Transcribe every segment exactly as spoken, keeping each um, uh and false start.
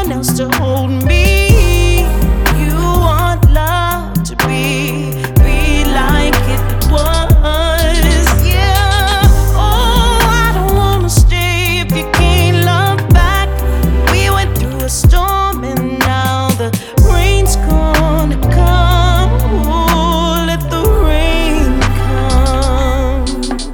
one else to hold me. You want love to be, be like it was, yeah. Oh, I don't wanna stay if you can't love back. We went through a storm and now the rain's gonna come. Oh, let the rain come.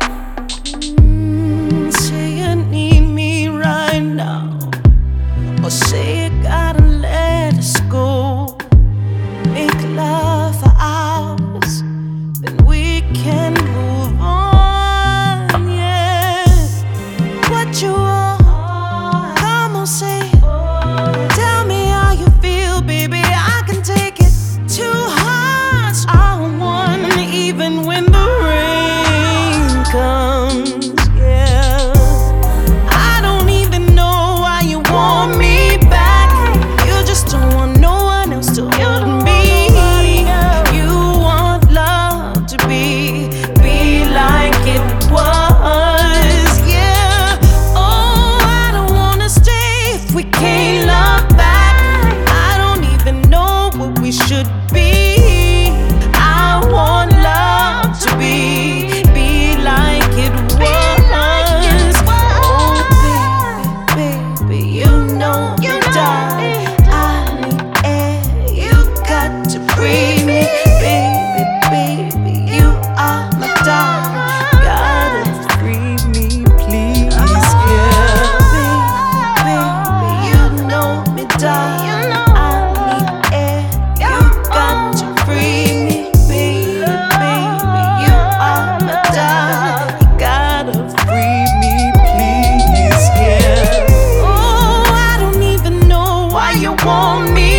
Mm, say you need me right now, or say you gotta let us go. Make love for hours, then we can move on, yeah. What you want, come on, say it. Tell me how you feel, baby, I can take it. Two hearts are one, even when the rain comes, yeah. I don't even know why you want me back. You just don't want no one else to hold me. You want love to be, be like it was, yeah. Oh, I don't wanna stay if we can't love back. I don't even know what we should be. I want love to be, be like it was. Oh, baby, baby, you know me, darling. I need air, you got to breathe me. Baby, baby, you are my darling. Gotta free me, please, yeah. Baby, baby, you know me, darling. I need air, you got to free me. Baby, baby, you are my darling. You gotta free me, please, yeah. Oh, I don't even know why you want me